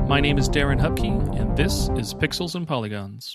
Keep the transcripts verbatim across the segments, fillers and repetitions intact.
My name is Darren Hupke, and this is Pixels and Polygons.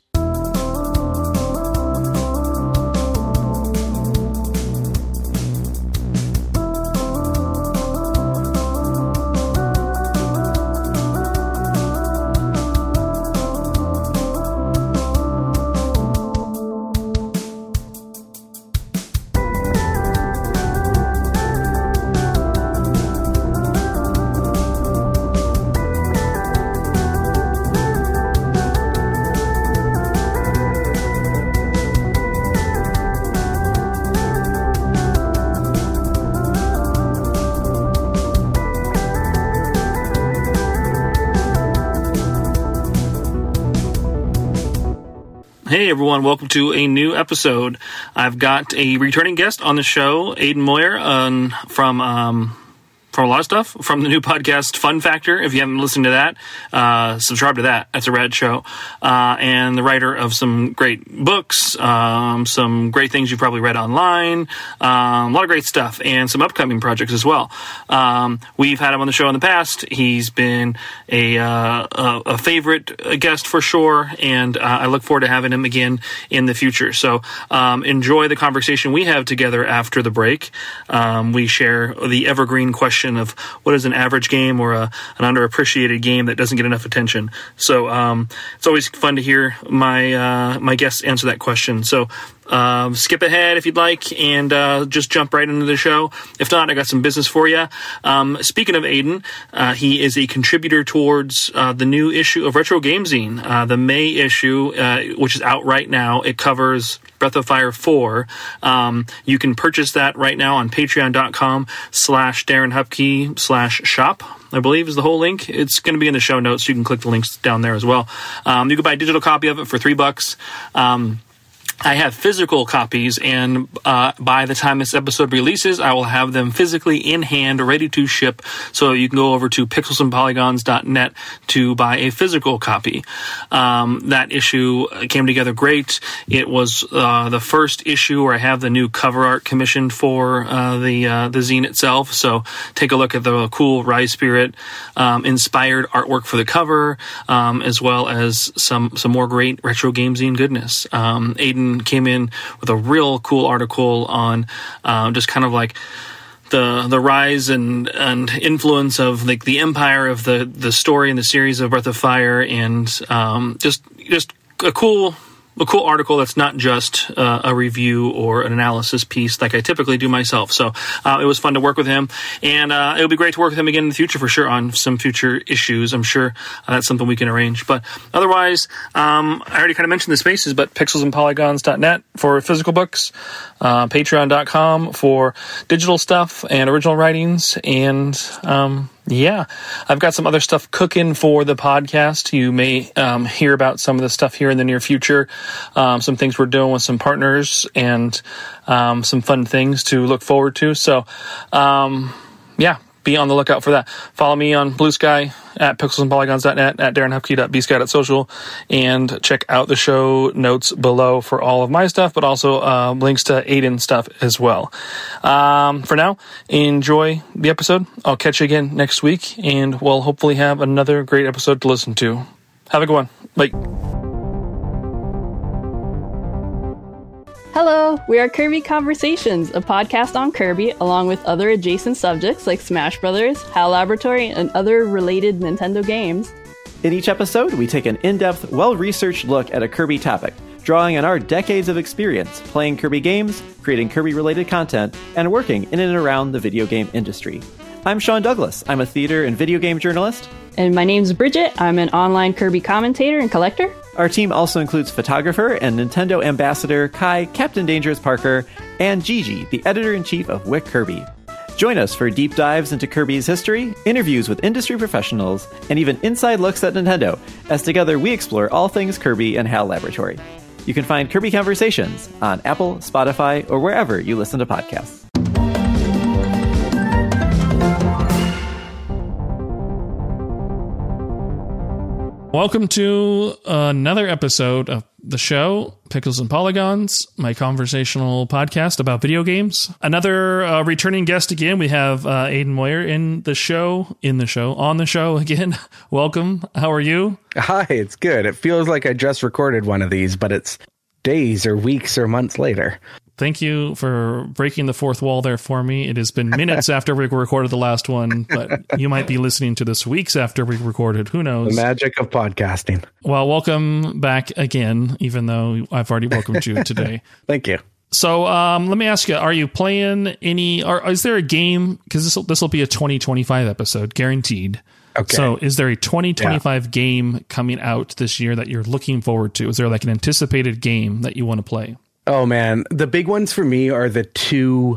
Hey everyone, welcome to a new episode. I've got a returning guest on the show, Aidan Moyer, um, from um, from a lot of stuff, from the new podcast Fun Factor. If you haven't listened to that, uh, subscribe to that. That's a rad show. Uh, and the writer of some great books, um, some great things you've probably read online, um, a lot of great stuff, and some upcoming projects as well. Um, we've had him on the show in the past. He's been a, uh, a, a favorite guest for sure, and uh, I look forward to having him again in the future. So um, enjoy the conversation we have together after the break. Um, we share the evergreen question of what is an average game or a, an underappreciated game that doesn't get enough attention. So um, it's always fun to hear my uh, my guests answer that question. So um, skip ahead if you'd like and uh, just jump right into the show. If not, I got some business for you. Um, speaking of Aidan, uh, he is a contributor towards uh, the new issue of Retro Game Zine, uh, the May issue, uh, which is out right now. It covers Breath of Fire four. Um, you can purchase that right now on patreon.com slash Darren Hupke slash shop, I believe is the whole link. It's going to be in the show notes. You can click the links down there as well. Um, you can buy a digital copy of it for three bucks. Um, I have physical copies, and uh, by the time this episode releases, I will have them physically in hand, ready to ship, so you can go over to pixels and polygons dot net to buy a physical copy. Um, that issue came together great. It was uh, the first issue where I have the new cover art commissioned for uh, the uh, the zine itself, so take a look at the cool Rise Spirit um, inspired artwork for the cover, um, as well as some, some more great retro game zine goodness. Um, Aidan came in with a real cool article on uh, just kind of like the the rise and and influence of like the empire of the the story and the series of Breath of Fire, and um, just just a cool. A cool article that's not just uh, a review or an analysis piece like I typically do myself. So uh, it was fun to work with him, and uh, it'll be great to work with him again in the future for sure on some future issues. I'm sure uh, that's something we can arrange. But otherwise, um, I already kind of mentioned the spaces, but pixels and polygons dot net for physical books, uh, patreon dot com for digital stuff and original writings, and um, yeah, I've got some other stuff cooking for the podcast. You may um, hear about some of the stuff here in the near future. Um, some things we're doing with some partners, and um, some fun things to look forward to. So, um, yeah, be on the lookout for that. Follow me on Blue Sky at pixels and polygons dot net, at darren hupke dot b sky dot social, and check out the show notes below for all of my stuff, but also uh, links to Aidan stuff as well. Um, for now, enjoy the episode. I'll catch you again next week, and we'll hopefully have another great episode to listen to. Have a good one. Bye. Hello, we are Kirby Conversations, a podcast on Kirby, along with other adjacent subjects like Smash Brothers, HAL Laboratory, and other related Nintendo games. In each episode, we take an in-depth, well-researched look at a Kirby topic, drawing on our decades of experience playing Kirby games, creating Kirby-related content, and working in and around the video game industry. I'm Sean Douglas. I'm a theater and video game journalist. And my name's Bridget. I'm an online Kirby commentator and collector. Our team also includes photographer and Nintendo ambassador Kai Captain Dangerous Parker, and Gigi, the editor-in-chief of Wick Kirby. Join us for deep dives into Kirby's history, interviews with industry professionals, and even inside looks at Nintendo, as together we explore all things Kirby and HAL Laboratory. You can find Kirby Conversations on Apple, Spotify, or wherever you listen to podcasts. Welcome to another episode of the show, Pickles and Polygons, my conversational podcast about video games. Another uh, returning guest again. We have uh, Aiden Moyer in the show, in the show, on the show again. Welcome. How are you? Hi, it's good. It feels like I just recorded one of these, but it's days or weeks or months later. Thank you for breaking the fourth wall there for me. It has been minutes after we recorded the last one, but you might be listening to this weeks after we recorded. Who knows? The magic of podcasting. Well, welcome back again, even though I've already welcomed you today. Thank you. So um, let me ask you, are you playing any, or is there a game, because this will this will be a twenty twenty-five episode, guaranteed. Okay. So is there a twenty twenty-five yeah. game coming out this year that you're looking forward to? Is there like an anticipated game that you want to play? Oh, man. The big ones for me are the two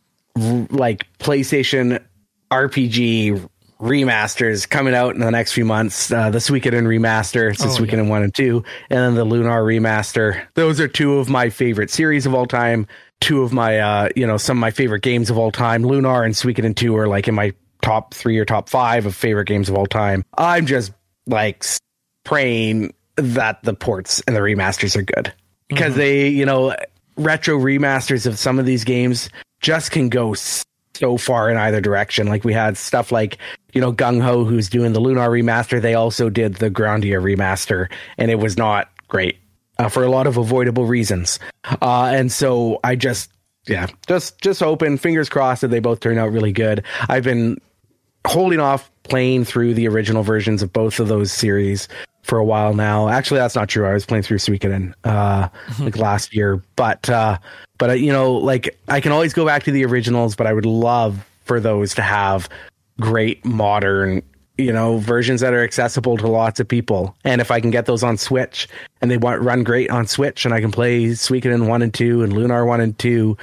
like PlayStation R P G remasters coming out in the next few months. Uh, the Suikoden remaster, so oh, Suikoden yeah. one and two, and then the Lunar remaster. Those are two of my favorite series of all time. Two of my, uh, you know, some of my favorite games of all time. Lunar and Suikoden two are like in my top three or top five of favorite games of all time. I'm just like praying that the ports and the remasters are good. Because mm-hmm. they, you know, retro remasters of some of these games just can go so far in either direction. Like we had stuff like, you know, Gung Ho, who's doing the Lunar remaster. They also did the Grandia remaster, and it was not great uh, for a lot of avoidable reasons. Uh, and so I just, yeah, just just hoping, fingers crossed, that they both turn out really good. I've been holding off playing through the original versions of both of those series for a while now. Actually, that's not true. I was playing through Suikoden uh, like last year, but uh, but uh, you know, like I can always go back to the originals. But I would love for those to have great modern, you know, versions that are accessible to lots of people. And if I can get those on Switch and they want run great on Switch, and I can play Suikoden one and two and Lunar one and two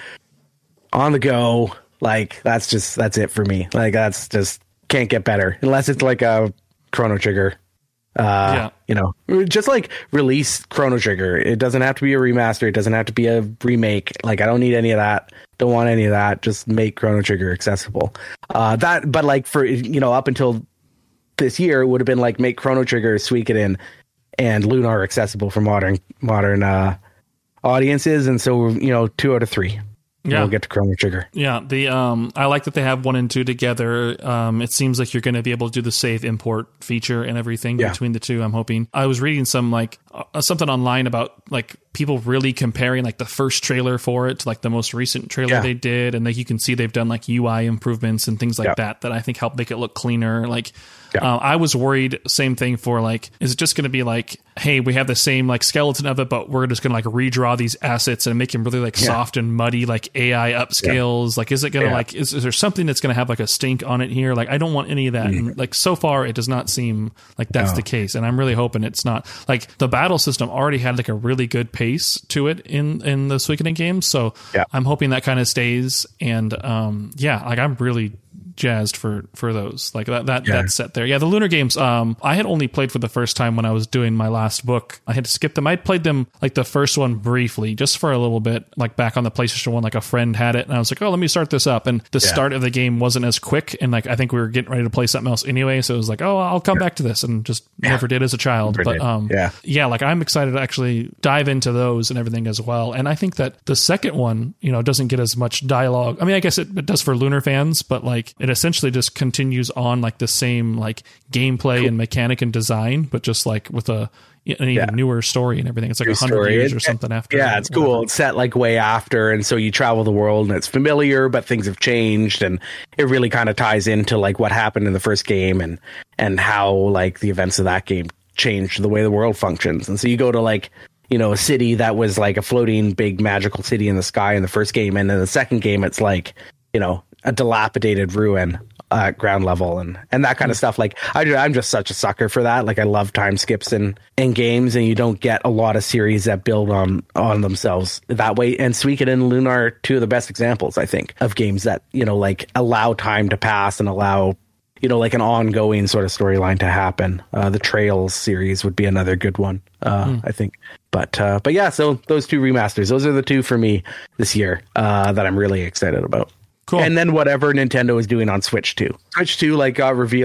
on the go, like that's just that's it for me. Like that's just can't get better unless it's like a Chrono Trigger. Uh, yeah. You know, just like release Chrono Trigger. It doesn't have to be a remaster. It doesn't have to be a remake. Like I don't need any of that. Don't want any of that. Just make Chrono Trigger accessible. Uh, that, but like for, you know, up until this year, it would have been like make Chrono Trigger, Suikoden, and Lunar accessible for modern, modern, uh, audiences. And so, you know, two out of three. Yeah, we'll get to Chrono Trigger. Yeah, the um, I like that they have one and two together. Um, it seems like you're going to be able to do the save import feature and everything yeah. between the two. I'm hoping. I was reading some like uh, something online about like people really comparing like the first trailer for it to like the most recent trailer yeah. they did, and like you can see they've done like U I improvements and things like yeah. that that I think help make it look cleaner. Like yeah. uh, I was worried, same thing for like, is it just going to be like, hey, we have the same like skeleton of it, but we're just going to like redraw these assets and make them really like yeah. soft and muddy, like A I upscales. Yeah. Like, is it going to yeah. like, is, is there something that's going to have like a stink on it here? Like, I don't want any of that. Mm. And like, so far, it does not seem like that's no. the case. And I'm really hoping it's not. Like, the battle system already had like a really good pace to it in, in the Suikoden games. So yeah. I'm hoping that kind of stays. And um, yeah, like, I'm really jazzed for for those like that that yeah. that set there. Yeah, the Lunar games um I had only played for the first time when I was doing my last book. I had to skip them. I played them like the first one briefly, just for a little bit, like back on the PlayStation one. Like a friend had it and I was like, oh, let me start this up, and the yeah. start of the game wasn't as quick, and like I think we were getting ready to play something else anyway, so it was like, oh, I'll come yeah. back to this, and just yeah. never did as a child. Never but did. um yeah yeah like I'm excited to actually dive into those and everything as well. And I think that the second one, you know, doesn't get as much dialogue. I mean, I guess it, it does for Lunar fans, but like it essentially just continues on like the same like gameplay cool. and mechanic and design, but just like with a an even yeah. newer story and everything. It's like a hundred years or something after. Yeah, it's cool. It's set like way after, and so you travel the world and it's familiar, but things have changed, and it really kind of ties into like what happened in the first game and and how like the events of that game changed the way the world functions. And so you go to like, you know, a city that was like a floating big magical city in the sky in the first game, and in the second game it's like, you know, a dilapidated ruin uh, ground level and, and that kind of stuff. Like I, I'm just such a sucker for that. Like I love time skips in, in games, and you don't get a lot of series that build on, on themselves that way. And Suikoden and Lunar are two of the best examples, I think, of games that, you know, like allow time to pass and allow, you know, like an ongoing sort of storyline to happen. Uh, the Trails series would be another good one, uh, mm. I think. But, uh, but yeah, so those two remasters, those are the two for me this year, uh, that I'm really excited about. Cool. And then whatever Nintendo is doing on Switch two. Switch two like got revealed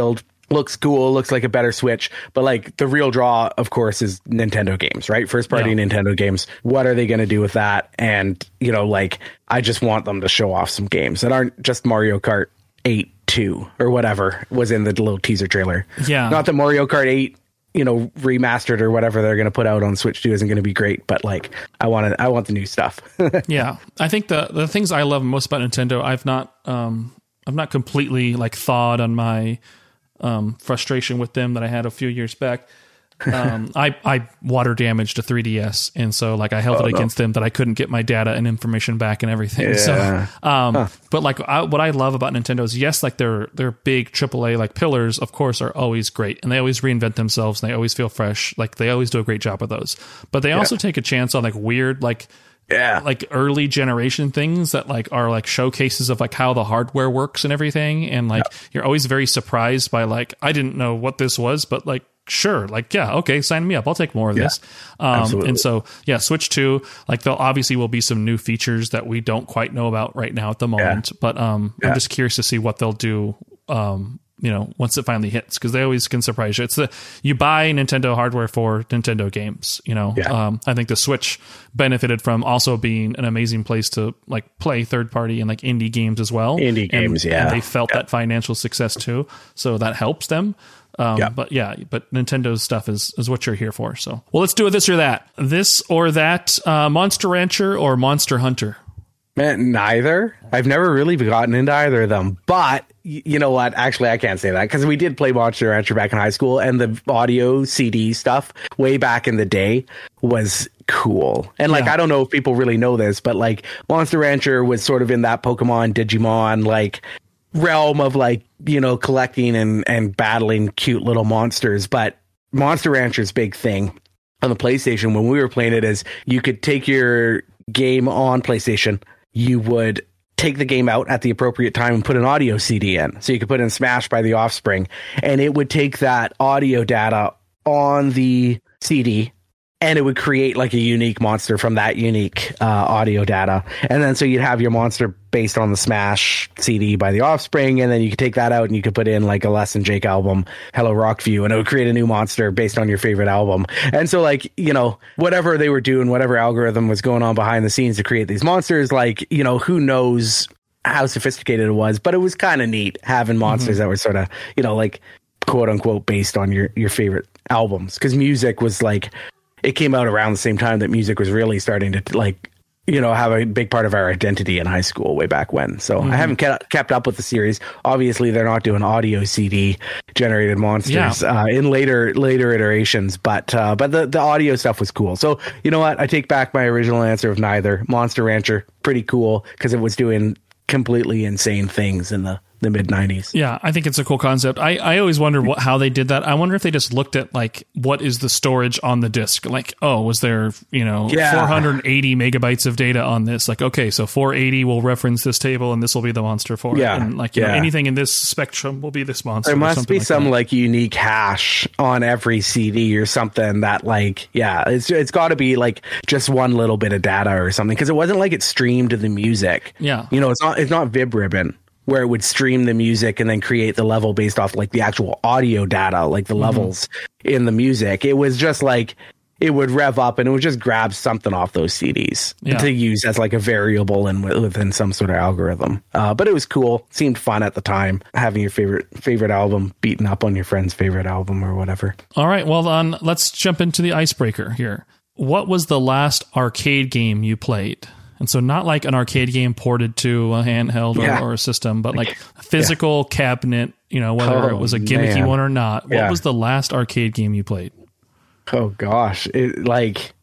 looks cool, looks like a better Switch, but like the real draw, of course, is Nintendo games, right? First party yeah. Nintendo games. What are they going to do with that? And, you know, like, I just want them to show off some games that aren't just Mario Kart eight two or whatever was in the little teaser trailer. Yeah. Not that Mario Kart eight, you know, remastered or whatever they're going to put out on Switch two isn't going to be great, but like, I want to, I want the new stuff. Yeah. I think the, the things I love most about Nintendo, I've not, um, I've not completely like thawed on my, um, frustration with them that I had a few years back. Um, I, I water damaged a three D S. And so like I held oh, it against no. them that I couldn't get my data and information back and everything. Yeah. So, um, huh. but like I, what I love about Nintendo is yes, like their, their big triple A like pillars, of course, are always great and they always reinvent themselves and they always feel fresh. Like they always do a great job with those, but they yeah. also take a chance on like weird, like, yeah, like early generation things that like are like showcases of like how the hardware works and everything. And like, yeah. you're always very surprised by like, I didn't know what this was, but like, sure, like, yeah, okay, sign me up. I'll take more of yeah, this. Um, and so, yeah, Switch two, like there obviously will be some new features that we don't quite know about right now at the moment, yeah. but um, yeah. I'm just curious to see what they'll do, um, you know, once it finally hits, because they always can surprise you. It's the, you buy Nintendo hardware for Nintendo games, you know. Yeah. Um, I think the Switch benefited from also being an amazing place to like play third party and like indie games as well. Indie and, games, yeah. And they felt yeah. that financial success too, so that helps them. Um, yeah. But yeah, but Nintendo's stuff is, is what you're here for. So, well, let's do a this or that. This or that, uh, Monster Rancher or Monster Hunter? Man, neither. I've never really gotten into either of them. But you know what? Actually, I can't say that because we did play Monster Rancher back in high school, and the audio C D stuff way back in the day was cool. And like, yeah. I don't know if people really know this, but like Monster Rancher was sort of in that Pokemon, Digimon, like realm of like, you know, collecting and, and battling cute little monsters. But Monster Rancher's big thing on the PlayStation when we were playing it is you could take your game on PlayStation, you would take the game out at the appropriate time and put an audio C D in. So you could put in Smash by The Offspring, and it would take that audio data on the C D, and it would create like a unique monster from that unique uh, audio data. And then so you'd have your monster based on the Smash C D by The Offspring, and then you could take that out and you could put in like a Les and Jake album, Hello Rockview, and it would create a new monster based on your favorite album. And so like, you know, whatever they were doing, whatever algorithm was going on behind the scenes to create these monsters, like, you know, who knows how sophisticated it was, but it was kind of neat having monsters mm-hmm. that were sort of, you know, like quote unquote based on your, your favorite albums. Because music was like, it came out around the same time that music was really starting to like, you know, have a big part of our identity in high school way back when. So mm-hmm. I haven't kept, kept up with the series. Obviously, they're not doing audio C D generated monsters yeah. uh, in later later iterations, but uh, but the, the audio stuff was cool. So you know what? I take back my original answer of neither. Monster Rancher, pretty cool because it was doing completely insane things in the the mid nineties. Yeah, I think it's a cool concept. I, I always wonder what, how they did that. I wonder if they just looked at like what is the storage on the disk? Like, oh, was there, you know, yeah. four hundred eighty megabytes of data on this? Like, okay, so four eighty will reference this table and this will be the monster for yeah. it. And like, you yeah. know, anything in this spectrum will be this monster. There must be like some that. like unique hash on every C D or something that like, yeah, it's it's got to be like just one little bit of data or something, because it wasn't like it streamed the music. Yeah. You know, it's not it's not VibRibbon, where it would stream the music and then create the level based off like the actual audio data, like the mm-hmm. levels in the music. It was just like, it would rev up and it would just grab something off those C Ds yeah. to use as like a variable and within some sort of algorithm. Uh, but it was cool. Seemed fun at the time, having your favorite favorite album beaten up on your friend's favorite album or whatever. All right. Well, then let's jump into the icebreaker here. What was the last arcade game you played? And so not like an arcade game ported to a handheld yeah. or, or a system, but like a physical yeah. cabinet, you know, whether oh, it was a gimmicky man. one or not. What yeah. was the last arcade game you played? Oh, gosh. It, like,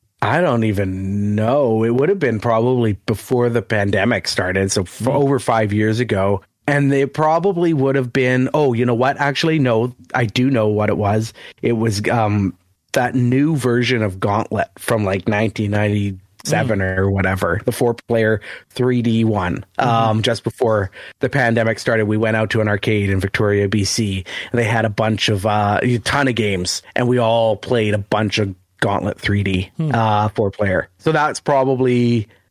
I don't even know. It would have been probably before the pandemic started. So f- over five years ago. And they probably would have been, oh, you know what? Actually, no, I do know what it was. It was um, that new version of Gauntlet from like nineteen ninety seven mm. or whatever, the four player three D one. Mm-hmm. Um, just before the pandemic started, we went out to an arcade in Victoria, B C, and they had a bunch of uh, a ton of games, and we all played a bunch of Gauntlet three D mm. uh, four player. So that's probably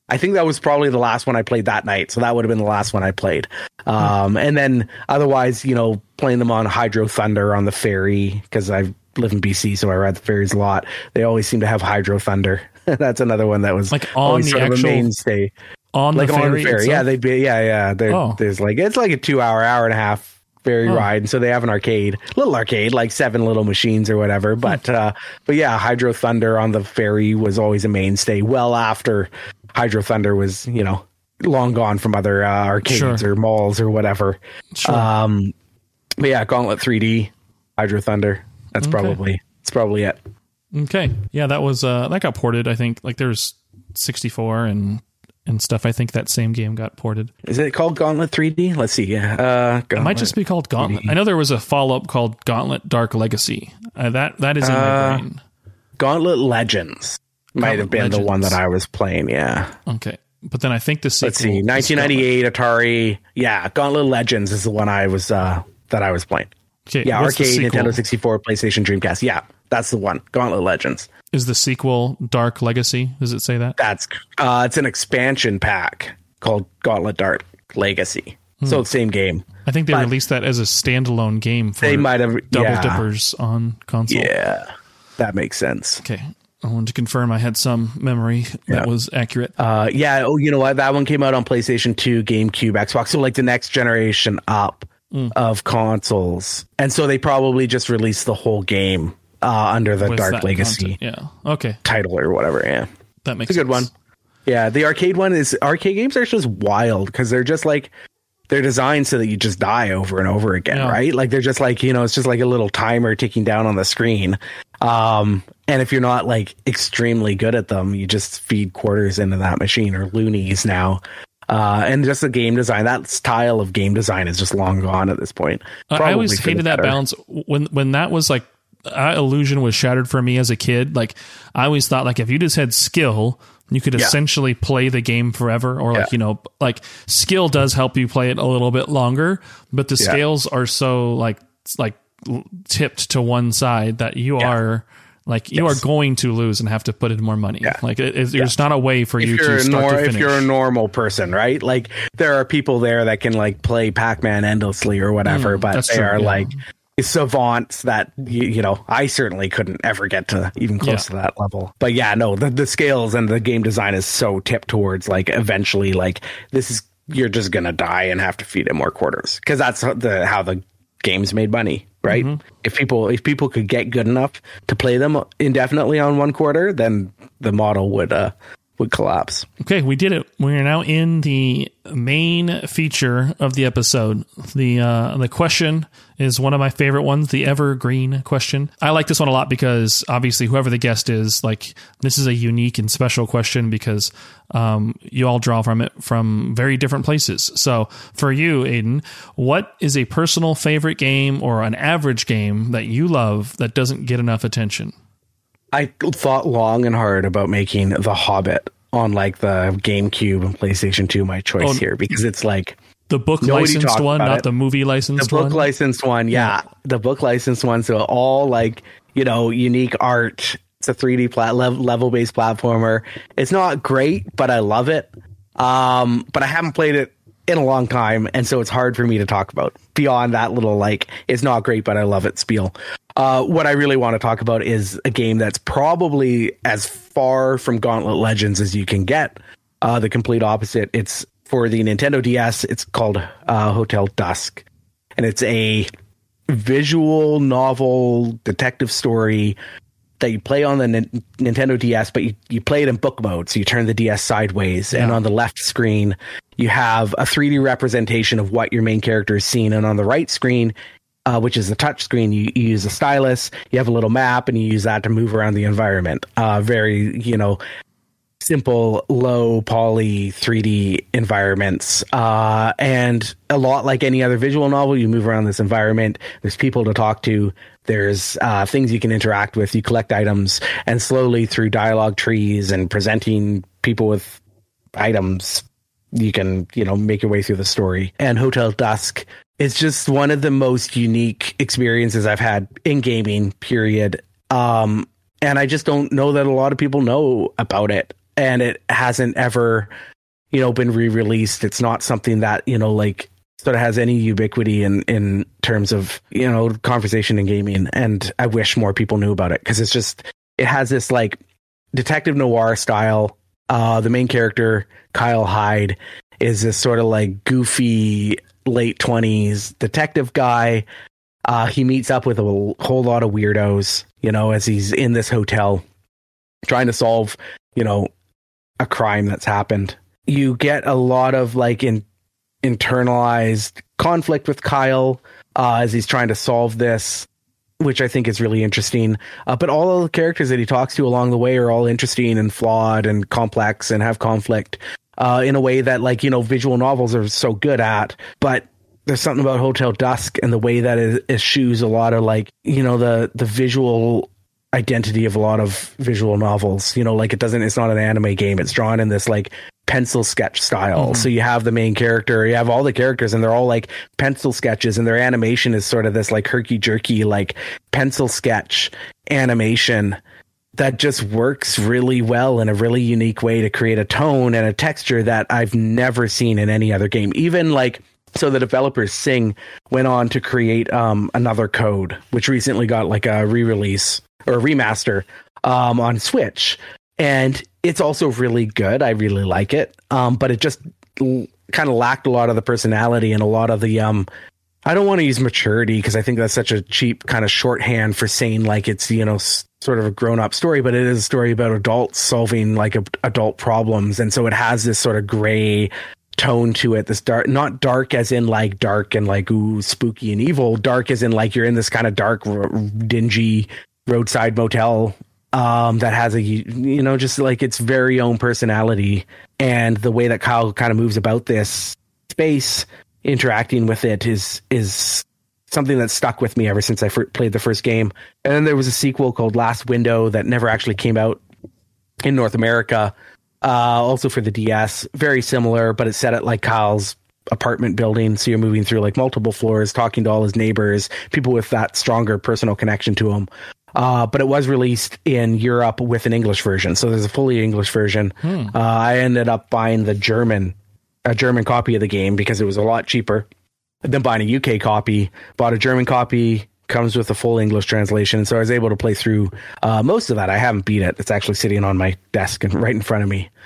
I think that was probably the last one I played that night. So that would have been the last one I played. Um, and then otherwise, you know, playing them on Hydro Thunder on the ferry, because I live in B C, so I ride the ferries a lot. They always seem to have Hydro Thunder. That's another one that was like on always the sort actual of a mainstay. On like the ferry on the ferry. itself? Yeah, they'd be, yeah, yeah. There, Oh. There's like, it's like a two hour, hour and a half ferry Oh. ride. And so they have an arcade, little arcade, like seven little machines or whatever. But, uh, but yeah, Hydro Thunder on the ferry was always a mainstay well after Hydro Thunder was, you know, long gone from other uh, arcades Sure. or malls or whatever. Sure. Um, but yeah, Gauntlet three D, Hydro Thunder. That's Okay. probably, that's probably it. Okay. Yeah, that was uh that got ported, I think. Like there's sixty-four and and stuff. I think that same game got ported. Is it called Gauntlet three D? Let's see. Yeah. Uh, It might just be called Gauntlet. I know there was a follow-up called Gauntlet Dark Legacy. Uh, that that is in Uh, my brain. Gauntlet Legends might have Gauntlet been the one Legends. that I was playing. Yeah. Okay. But then I think the sequel Let's see. nineteen ninety-eight Atari. Yeah. Gauntlet Legends is the one I was, uh, that I was playing. Okay, Yeah. what's the Arcade, sequel? Nintendo sixty-four, PlayStation, Dreamcast. Yeah. That's the one. Gauntlet Legends. Is the sequel Dark Legacy? Does it say that? That's, uh, it's an expansion pack called Gauntlet Dark Legacy. So it's same game. I think they But- released that as a standalone game for They might have, double yeah. dippers on console. Yeah. That makes sense. Okay. I wanted to confirm I had some memory that Yeah. was accurate. Uh, yeah. Oh, you know what? That one came out on PlayStation two, GameCube, Xbox. So like the next generation up Mm. of consoles. And so they probably just released the whole game uh, under the With Dark that Legacy content. Yeah. Okay. title or whatever. Yeah. That makes It's a good one. sense. Yeah. The arcade one is arcade games are just wild because they're just like, they're designed so that you just die over and over again, Yeah. right? Like they're just like, you know, it's just like a little timer ticking down on the screen. Um, and if you're not like extremely good at them, you just feed quarters into that machine or loonies now. Uh, and just the game design, that style of game design is just long gone at this point. I- I Probably always for the hated that better. balance when when that was like that illusion was shattered for me as a kid. Like I always thought like if you just had skill, you could Yeah. essentially play the game forever, or like Yeah. you know like skill does help you play it a little bit longer, but the Yeah. scales are so like like tipped to one side that you Yeah. are like you Yes. are going to lose and have to put in more money. Yeah. Like it, it, there's not a way for you if you're, to a start nor- to if finish. you're a normal person, right? Like there are people there that can like play Pac-Man endlessly or whatever, Mm, but that's they true, are yeah. like savants that you, you know, I certainly couldn't ever get to even close Yeah. to that level. But yeah, no, the, the scales and the game design is so tipped towards like eventually like this is you're just gonna die and have to feed it more quarters because that's how the how the games made money, right? Mm-hmm. If people if people could get good enough to play them indefinitely on one quarter, then the model would uh would collapse. Okay, we did it. We are now in the main feature of the episode. The uh, the question is one of my favorite ones, the evergreen question. I like this one a lot because obviously whoever the guest is, like this is a unique and special question because um, you all draw from it from very different places. So for you, Aiden, what is a personal favorite game or an average game that you love that doesn't get enough attention? I thought long and hard about making The Hobbit on like the GameCube and PlayStation two my choice Oh, here because it's like The book Nobody licensed talked one, about not it. the movie the licensed book one. licensed one. Yeah, the book licensed one. So all like, you know, unique art. It's a three D plat- level based platformer. It's not great, but I love it. Um, but I haven't played it in a long time, and so it's hard for me to talk about beyond that little like it's not great, but I love it spiel. Uh, what I really want to talk about is a game that's probably as far from Gauntlet Legends as you can get. Uh, the complete opposite. It's for the Nintendo D S. It's called uh, Hotel Dusk, and it's a visual novel detective story that you play on the N- Nintendo D S, but you, you play it in book mode. So you turn the D S sideways, and Yeah. on the left screen, you have a three D representation of what your main character is seeing. And on the right screen, uh, which is the touch screen, you, you use a stylus, you have a little map, and you use that to move around the environment. Uh, very, you know, simple, low poly three D environments. Uh, and a lot like any other visual novel, you move around this environment. There's people to talk to. There's uh, things you can interact with. You collect items, and slowly through dialogue trees and presenting people with items, you can, you know, make your way through the story. And Hotel Dusk is just one of the most unique experiences I've had in gaming, period. Um, and I just don't know that a lot of people know about it. and it hasn't ever, you know, been re-released. It's not something that, you know, like sort of has any ubiquity in, in terms of, you know, conversation and gaming. And I wish more people knew about it, because it's just, it has this like detective noir style. Uh, the main character, Kyle Hyde, is this sort of like goofy late twenties detective guy. Uh, he meets up with a whole lot of weirdos, you know, as he's in this hotel trying to solve, you know, a crime that's happened. You get a lot of like in internalized conflict with Kyle uh, as he's trying to solve this, which I think is really interesting. Uh, but all of the characters that he talks to along the way are all interesting and flawed and complex and have conflict uh, in a way that, like, you know, visual novels are so good at. But there's something about Hotel Dusk and the way that it eschews a lot of, like, you know, the the visual identity of a lot of visual novels. You know, like, it doesn't, it's not an anime game. It's drawn in this like pencil sketch style. Mm-hmm. So you have the main character, you have all the characters, and they're all like pencil sketches, and their animation is sort of this like herky jerky, like pencil sketch animation that just works really well in a really unique way to create a tone and a texture that I've never seen in any other game. Even like, so the developers Sing went on to create um, Another Code, which recently got like a re-release or a remaster um, on Switch. And it's also really good. I really like it. Um, but it just l- kind of lacked a lot of the personality and a lot of the, um, I don't want to use maturity, because I think that's such a cheap kind of shorthand for saying like it's, you know, s- sort of a grown up story, but it is a story about adults solving like a, adult problems. And so it has this sort of gray tone to it, this dark, not dark as in like dark and like, ooh, spooky and evil, dark as in like you're in this kind of dark, r- dingy roadside motel um, that has a, you know, just like its very own personality. And the way that Kyle kind of moves about this space, interacting with it is, is something that stuck with me ever since I f- played the first game. And then there was a sequel called Last Window that never actually came out in North America. Uh, also for the D S, very similar, but it's set at like Kyle's apartment building. So you're moving through like multiple floors, talking to all his neighbors, people with that stronger personal connection to him. Uh, but it was released in Europe with an English version. So there's a fully English version. Hmm. Uh, I ended up buying the German, a German copy of the game because it was a lot cheaper than buying a U K copy. Bought a German copy, comes with a full English translation. So I was able to play through uh, most of that. I haven't beat it. It's actually sitting on my desk and right in front of me.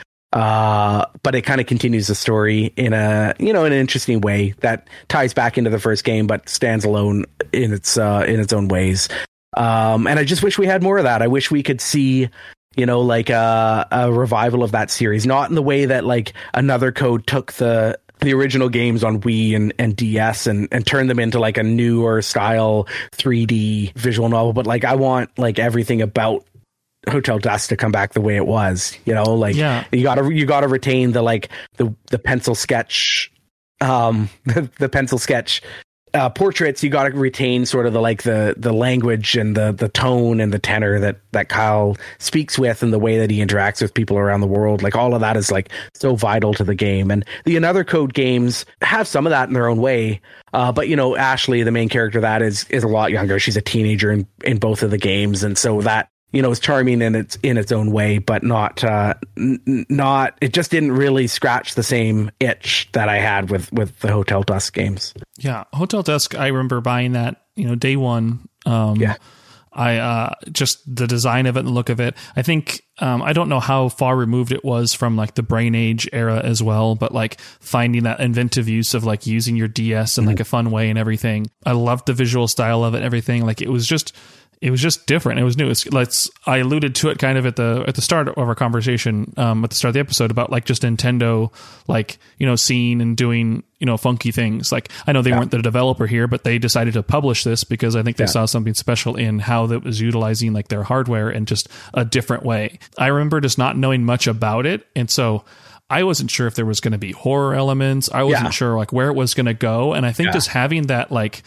Uh, but it kind of continues the story in a, you know, in an interesting way that ties back into the first game, but stands alone in its, uh, in its own ways. Um, and I just wish we had more of that. I wish we could see, you know, like a, a revival of that series, not in the way that like Another Code took the, the original games on Wii and, and D S and, and turn them into like a newer style three D visual novel. But like, I want like everything about Hotel Dusk to come back the way it was, you know, like yeah. you gotta, you gotta retain the, like the, the pencil sketch, um, the, the pencil sketch, uh, portraits. You gotta retain sort of the, like the, the language and the, the tone and the tenor that, that Kyle speaks with and the way that he interacts with people around the world. Like all of that is like so vital to the game. And the Another Code games have some of that in their own way. Uh, but you know, Ashley, the main character, that is, is a lot younger. She's a teenager in, in both of the games. And so that, you know, it's charming in its in its own way, but not uh, n- not. It just didn't really scratch the same itch that I had with with the Hotel Dusk games. Yeah, Hotel Dusk. I remember buying that, you know, day one. Um, yeah, I uh, just the design of it and the look of it. I think um, I don't know how far removed it was from like the Brain Age era as well, but like finding that inventive use of like using your D S in mm-hmm. like a fun way and everything. I loved the visual style of it and everything. Like it was just. It was just different. It was new. It's, let's. I alluded to it kind of at the at the start of our conversation, um, at the start of the episode about like just Nintendo, like, you know, seeing and doing, you know, funky things. Like I know they yeah. weren't the developer here, but they decided to publish this because I think they yeah. saw something special in how that was utilizing like their hardware in just a different way. I remember just not knowing much about it, and so I wasn't sure if there was going to be horror elements. I wasn't yeah. sure like where it was going to go, and I think yeah. just having that like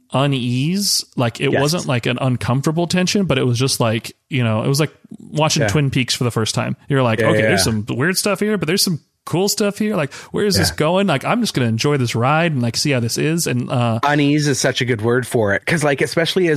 unease, like it yes. wasn't like an uncomfortable tension, but it was just like, you know, it was like watching yeah. Twin Peaks for the first time. You're like, yeah, okay, yeah. there's some weird stuff here, but there's some cool stuff here. Like, where is yeah. this going? Like, I'm just going to enjoy this ride and like see how this is. And uh, unease is such a good word for it, because like, especially as like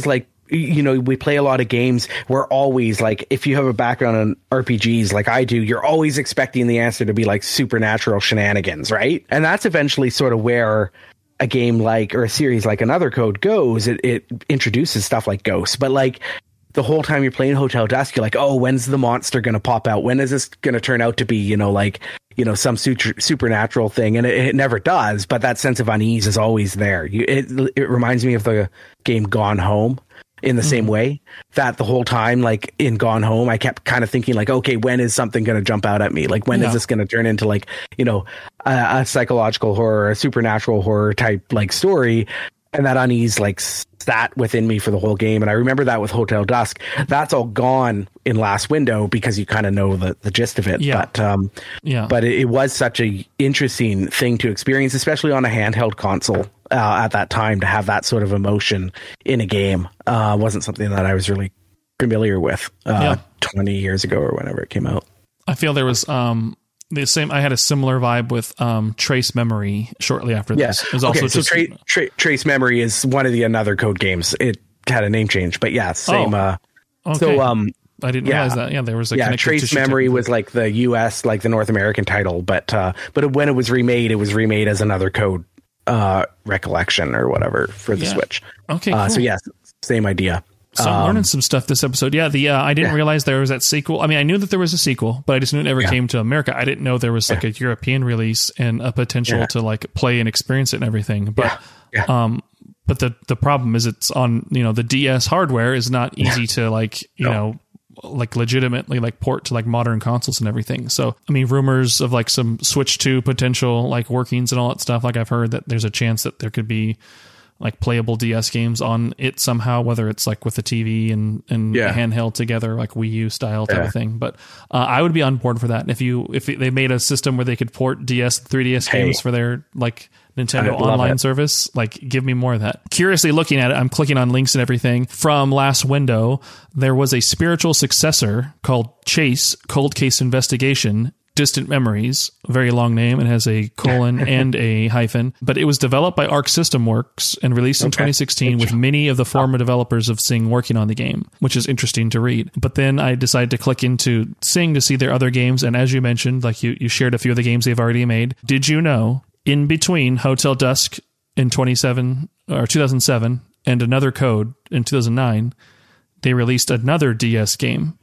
you know, we play a lot of games. We're always like, if you have a background in R P Gs like I do, you're always expecting the answer to be like supernatural shenanigans, right? And that's eventually sort of where a game like, or a series like Another Code goes. It, it introduces stuff like ghosts, but like the whole time you're playing Hotel Dusk, you're like, oh, when's the monster going to pop out? When is this going to turn out to be, you know, like, you know, some super, supernatural thing? And it, it never does, but that sense of unease is always there. You, it, it reminds me of the game Gone Home in the mm-hmm. same way, that the whole time, like in Gone Home, I kept kind of thinking like, okay, when is something going to jump out at me? Like, when yeah. is this going to turn into like, you know, a, a psychological horror, a supernatural horror type like story? And that unease like sat within me for the whole game. And I remember that with Hotel Dusk. That's all gone in Last Window because you kind of know the, the gist of it. Yeah. But um, yeah. but it, it was such a interesting thing to experience, especially on a handheld console uh, at that time, to have that sort of emotion in a game. Uh, wasn't something that I was really familiar with uh, yeah. twenty years ago or whenever it came out. I feel there was um, the same. I had a similar vibe with um, Trace Memory shortly after this. Yeah. It was also okay, so just, tra- tra- Trace Memory is one of the Another Code games. It had a name change, but yeah, same. Oh, uh, okay. So um, I didn't yeah, realize that. Yeah, there was a yeah. Trace Memory was like the U S, like the North American title, but uh, but when it was remade, it was remade as Another Code uh, Recollection or whatever for the yeah. Switch. Okay, cool. uh, so yes, same idea. So I'm um, learning some stuff this episode. Yeah, the uh, I didn't yeah. realize there was that sequel. I mean, I knew that there was a sequel, but I just knew it never yeah. came to America. I didn't know there was like yeah. a European release and a potential yeah. to like play and experience it and everything. But yeah. Yeah. um, but the the problem is it's on, you know, the D S hardware is not easy yeah. to like, you no. know, like legitimately like port to like modern consoles and everything. So I mean, rumors of like some Switch two potential like workings and all that stuff. Like I've heard that there's a chance that there could be like playable D S games on it somehow, whether it's like with a T V and, and yeah. handheld together, like Wii U style type yeah. of thing. But uh, I would be on board for that. If you, if they made a system where they could port D S, three D S hey. games for their like Nintendo online service, like give me more of that. Curiously looking at it, I'm clicking on links and everything from Last Window. There was a spiritual successor called Chase, Cold Case Investigation, Distant Memories, very long name. It has a colon and a hyphen, but it was developed by Arc System Works and released in okay. twenty sixteen with many of the former developers of Sing working on the game, which is interesting to read. But then I decided to click into Sing to see their other games. And as you mentioned, like you, you shared a few of the games they've already made. Did you know in between Hotel Dusk in twenty-seven or two thousand seven and Another Code in two thousand nine, they released another D S game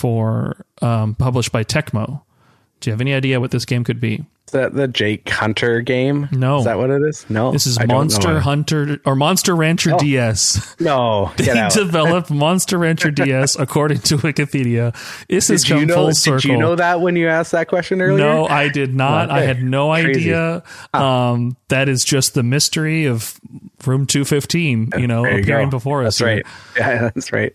for um, published by Tecmo. Do you have any idea what this game could be? Is that the Jake Hunter game? No. Is that what it is? No. This is I Monster Hunter or Monster Rancher oh. D S. No. They developed Monster Rancher D S according to Wikipedia. This has come know, full circle. Did you know that when you asked that question earlier? No, I did not. Okay. I had no Crazy. idea. Um, that is just the mystery of Room two fifteen, you know, you appearing go. before us. That's right. Yeah, that's right.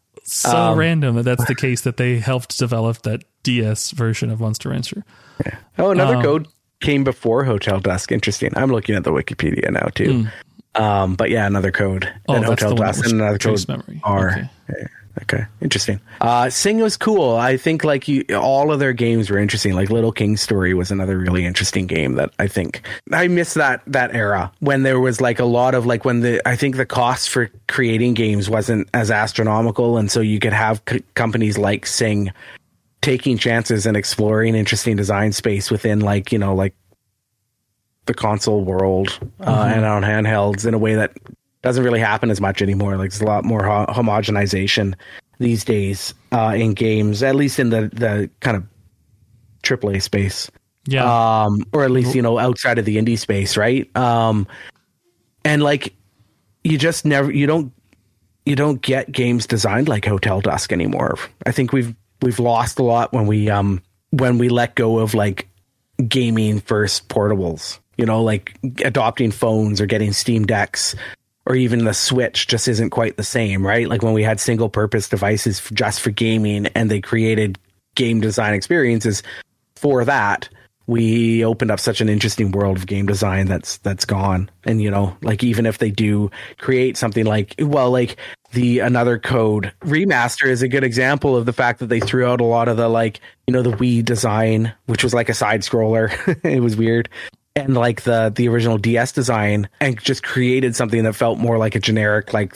So um, random that that's the case that they helped develop that D S version of Monster Rancher. Yeah. Oh, Another um, Code came before Hotel Dusk. Interesting. I'm looking at the Wikipedia now too. Mm. Um, but yeah, Another Code oh, and Hotel Dusk and Another Code memory. are okay. Yeah, okay. Interesting. Uh, Sing was cool. I think like you, all of their games were interesting. Like Little King's Story was another really interesting game that I think I miss that that era when there was like a lot of like when the I think the cost for creating games wasn't as astronomical, and so you could have c- companies like Sing taking chances and exploring interesting design space within like, you know, like the console world uh, mm-hmm. and on handhelds in a way that doesn't really happen as much anymore. Like there's a lot more ho- homogenization these days uh, in games, at least in the, the kind of triple A space. Yeah. Um, or at least, you know, outside of the indie space. Right. Um, and like, you just never, you don't, you don't get games designed like Hotel Dusk anymore. I think we've, we've lost a lot when we, um, when we let go of like gaming first portables, you know, like adopting phones or getting Steam Decks or even the Switch just isn't quite the same, right? Like when we had single purpose devices just for gaming and they created game design experiences for that, we opened up such an interesting world of game design that's that's gone. And, you know, like even if they do create something like, well, like the Another Code remaster is a good example of the fact that they threw out a lot of the, like, you know, the Wii design, which was like a side scroller. It was weird. And like the the original D S design, and just created something that felt more like a generic like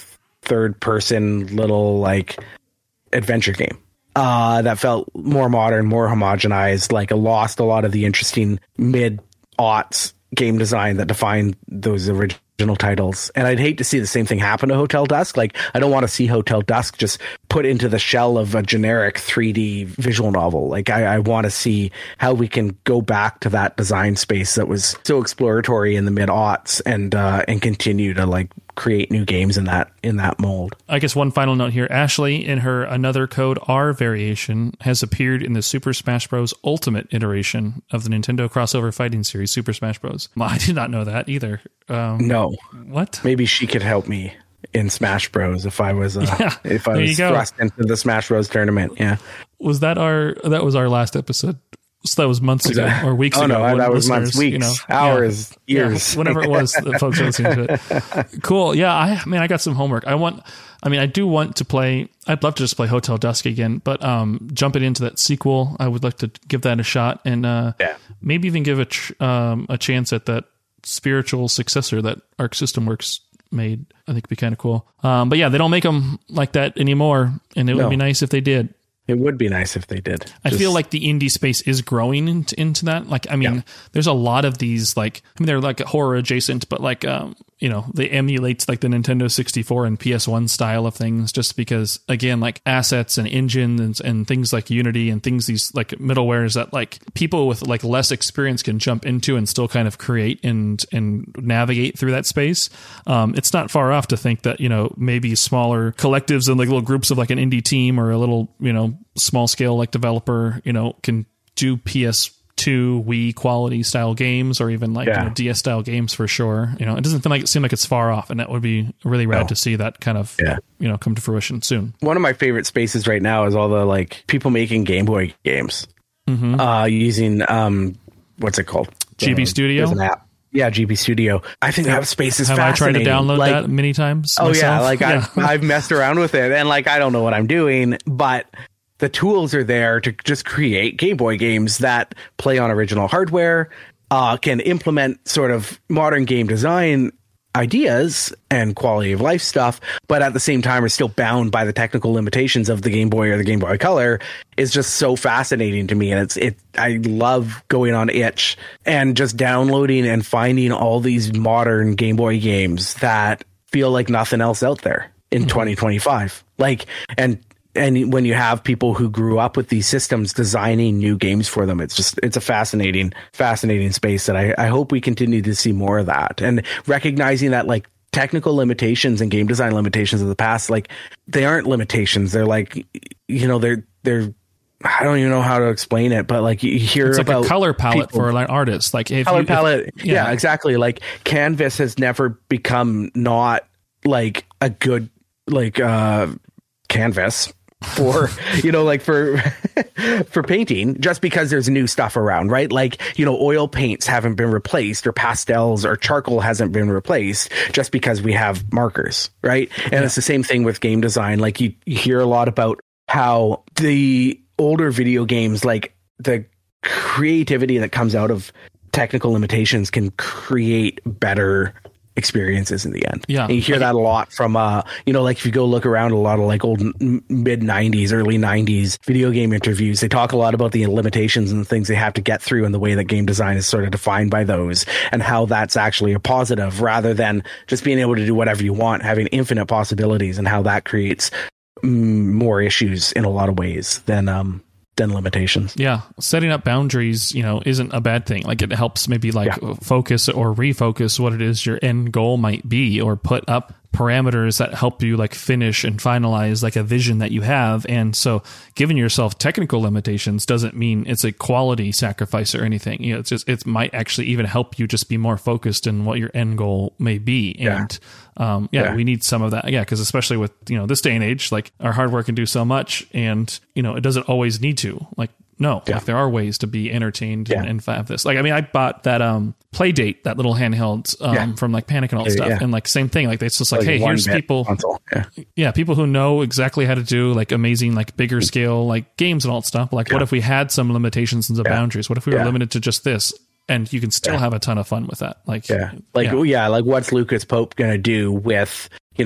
third person little like adventure game uh, that felt more modern, more homogenized, like it lost a lot of the interesting mid-aughts game design that defined those original titles. And I'd hate to see the same thing happen to Hotel Dusk. Like, I don't want to see Hotel Dusk just put into the shell of a generic three D visual novel. Like, I, I want to see how we can go back to that design space that was so exploratory in the mid-aughts and uh, and continue to like create new games in that in that mold. I guess one final note here. Ashley, in her Another Code R variation, has appeared in the Super Smash Bros. Ultimate iteration of the Nintendo crossover fighting series, Super Smash Bros. Well, I did not know that either. Um, no. What? Maybe she could help me in Smash Bros. if I was uh, yeah, if I was thrust into the Smash Bros. Tournament. Yeah. Was that our that was our last episode? So that was months ago or weeks oh, ago. Oh no, that was months, weeks, you know, hours, yeah, years, yeah, whatever it was that folks were listening to it. Cool. Yeah, I, I mean, I got some homework. I want, I mean, I do want to play. I'd love to just play Hotel Dusk again, but um, jumping into that sequel, I would like to give that a shot and uh, yeah. maybe even give a tr- um, a chance at that spiritual successor that Arc System Works made. I think it'd be kind of cool. Um, but yeah, they don't make them like that anymore, and it no. would be nice if they did. It would be nice if they did. I Just, feel like the indie space is growing into, into that. Like, I mean, yeah. there's a lot of these, like, I mean, they're like horror adjacent, but like, um, you know, they emulate like the Nintendo sixty-four and P S one style of things just because, again, like assets and engines and, and things like Unity and things, these like middlewares that like people with like less experience can jump into and still kind of create and, and navigate through that space. Um, it's not far off to think that, you know, maybe smaller collectives and like little groups of like an indie team or a little, you know, small scale like developer, you know, can do P S two Wii quality style games or even like yeah. you know, D S style games for sure. You know, it doesn't feel like it seem like it's far off, and that would be really rad no. to see that kind of yeah. you know come to fruition soon. One of my favorite spaces right now is all the like people making Game Boy games mm-hmm. uh, using um what's it called? G B uh, Studio. There's an app. Yeah, G B Studio. I think that space is Have I tried to fascinating. download like, that many times? Oh myself? yeah, like yeah. I've, I've messed around with it, and like I don't know what I'm doing, but the tools are there to just create Game Boy games that play on original hardware, uh, can implement sort of modern game design ideas and quality of life stuff, but at the same time are still bound by the technical limitations of the Game Boy or the Game Boy Color is just so fascinating to me. And it's, it, I love going on itch and just downloading and finding all these modern Game Boy games that feel like nothing else out there in mm-hmm. twenty twenty-five. Like, and, And when you have people who grew up with these systems designing new games for them, it's just, it's a fascinating, fascinating space that I, I hope we continue to see more of that. And recognizing that like technical limitations and game design limitations of the past, like they aren't limitations. They're like, you know, they're, they're, I don't even know how to explain it, but like you hear it's like about a color palette people, for like artists, like if color you, palette. If, yeah. yeah, exactly. Like Canvas has never become not like a good, like, uh, canvas for, you know, like for, for painting, just because there's new stuff around, right? Like, you know, oil paints haven't been replaced or pastels or charcoal hasn't been replaced just because we have markers, right? And yeah. it's the same thing with game design. Like you, you hear a lot about how the older video games, like the creativity that comes out of technical limitations can create better experiences in the end. Yeah. And you hear that a lot from, uh, you know, like if you go look around a lot of like old n- mid nineties, early nineties video game interviews, they talk a lot about the limitations and the things they have to get through and the way that game design is sort of defined by those and how that's actually a positive rather than just being able to do whatever you want, having infinite possibilities and how that creates mm, more issues in a lot of ways than, um, than limitations. Yeah. Setting up boundaries, you know, isn't a bad thing. Like it helps maybe like yeah. focus or refocus what it is your end goal might be, or put up parameters that help you like finish and finalize like a vision that you have. And so giving yourself technical limitations doesn't mean it's a quality sacrifice or anything. You know, it's just, it might actually even help you just be more focused in what your end goal may be. Yeah. And um, yeah, yeah, we need some of that. Yeah. Cause especially with, you know, this day and age, like our hardware can do so much and, you know, it doesn't always need to. Like, no, yeah. like there are ways to be entertained yeah. and, and have this. Like, I mean, I bought that um Playdate, that little handheld um, yeah. from like Panic and all that stuff, yeah. and like same thing. Like it's just like, like hey, here's people, yeah. yeah, people who know exactly how to do like amazing, like bigger scale like games and all that stuff. Like, yeah. what if we had some limitations and the yeah. boundaries? What if we were yeah. limited to just this? And you can still yeah. have a ton of fun with that. Like, yeah, like yeah, yeah like what's Lucas Pope gonna do with you know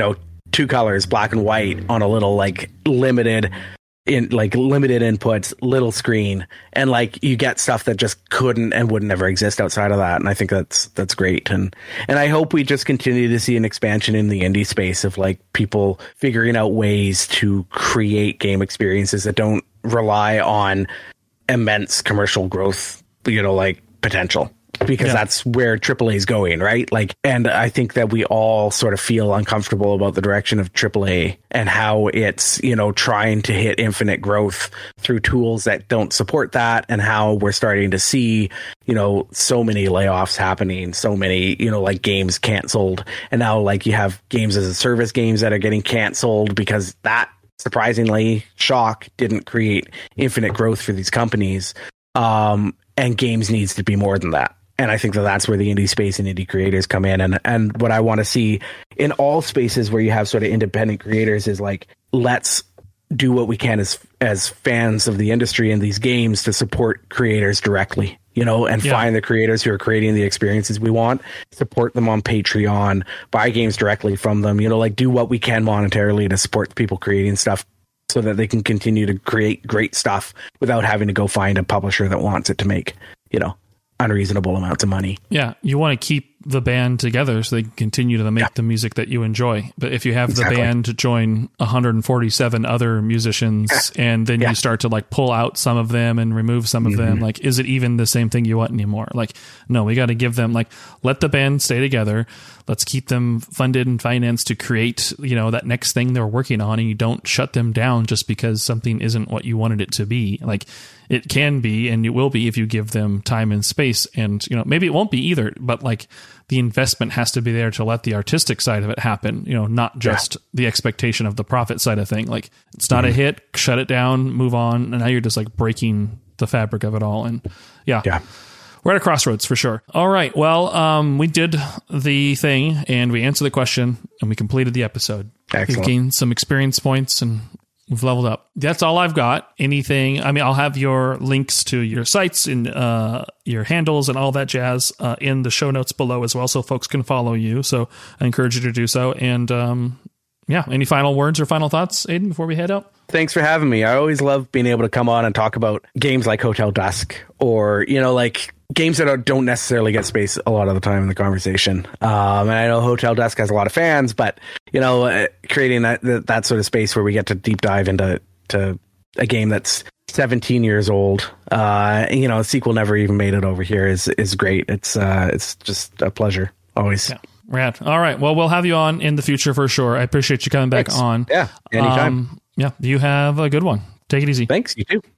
two colors, black and white, on a little like limited in like limited inputs, little screen, and like you get stuff that just couldn't and would never exist outside of that. And I think that's that's great. And and I hope we just continue to see an expansion in the indie space of like people figuring out ways to create game experiences that don't rely on immense commercial growth, you know, like potential. Because yeah. that's where triple A is going, right? Like, and I think that we all sort of feel uncomfortable about the direction of triple A and how it's, you know, trying to hit infinite growth through tools that don't support that, and how we're starting to see, you know, so many layoffs happening, so many, you know, like games canceled. And now like you have games as a service games that are getting canceled because that, surprisingly, shock, didn't create infinite growth for these companies. Um, and games needs to be more than that. And I think that that's where the indie space and indie creators come in. And, and what I want to see in all spaces where you have sort of independent creators is like, let's do what we can as, as fans of the industry and these games to support creators directly, you know, and yeah. find the creators who are creating the experiences we want, support them on Patreon, buy games directly from them, you know, like do what we can monetarily to support the people creating stuff so that they can continue to create great stuff without having to go find a publisher that wants it to make, you know, unreasonable amounts of money. Yeah, you want to keep the band together so they can continue to make yeah. the music that you enjoy. But if you have exactly. the band join one hundred forty-seven other musicians yeah. and then yeah. you start to like pull out some of them and remove some of mm-hmm. them, like, is it even the same thing you want anymore? Like, no, we got to give them, like, let the band stay together. Let's keep them funded and financed to create, you know, that next thing they're working on, and you don't shut them down just because something isn't what you wanted it to be. Like, it can be, and it will be if you give them time and space. And, you know, maybe it won't be either, but like the investment has to be there to let the artistic side of it happen, you know, not just yeah. the expectation of the profit side of thing. Like, it's not mm-hmm. a hit, shut it down, move on. And now you're just like breaking the fabric of it all. And yeah. Yeah. We're at a crossroads for sure. All right. Well, um, we did the thing and we answered the question and we completed the episode. Excellent. We've gained some experience points and we've leveled up. That's all I've got. Anything? I mean, I'll have your links to your sites and uh, your handles and all that jazz uh, in the show notes below as well, so folks can follow you. So I encourage you to do so. And um, yeah, any final words or final thoughts, Aiden, before we head out? Thanks for having me. I always love being able to come on and talk about games like Hotel Dusk, or, you know, like games that are, don't necessarily get space a lot of the time in the conversation. Um, and I know Hotel Dusk has a lot of fans, but, you know, uh, creating that, that that sort of space where we get to deep dive into to a game that's seventeen years old, uh, you know, a sequel never even made it over here is is great. It's uh, it's just a pleasure always. Yeah. Rad. All right. Well, we'll have you on in the future for sure. I appreciate you coming back Thanks. on. Yeah. Anytime. Um, yeah. You have a good one. Take it easy. Thanks. You too.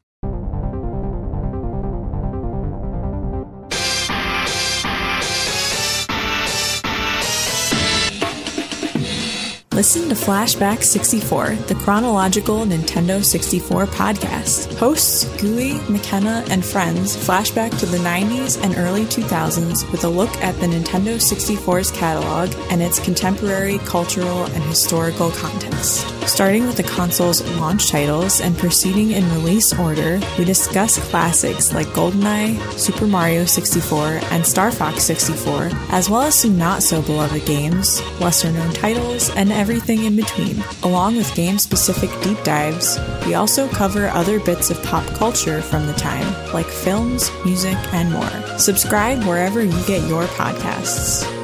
Listen to Flashback sixty-four, the chronological Nintendo sixty-four podcast. Hosts Gooey, McKenna, and friends flashback to the nineties and early two thousands with a look at the Nintendo sixty-four's catalog and its contemporary cultural and historical context. Starting with the console's launch titles and proceeding in release order, we discuss classics like GoldenEye, Super Mario sixty-four, and Star Fox sixty-four, as well as some not-so-beloved games, lesser-known titles, and everything in between. Along with game-specific deep dives, we also cover other bits of pop culture from the time, like films, music, and more. Subscribe wherever you get your podcasts.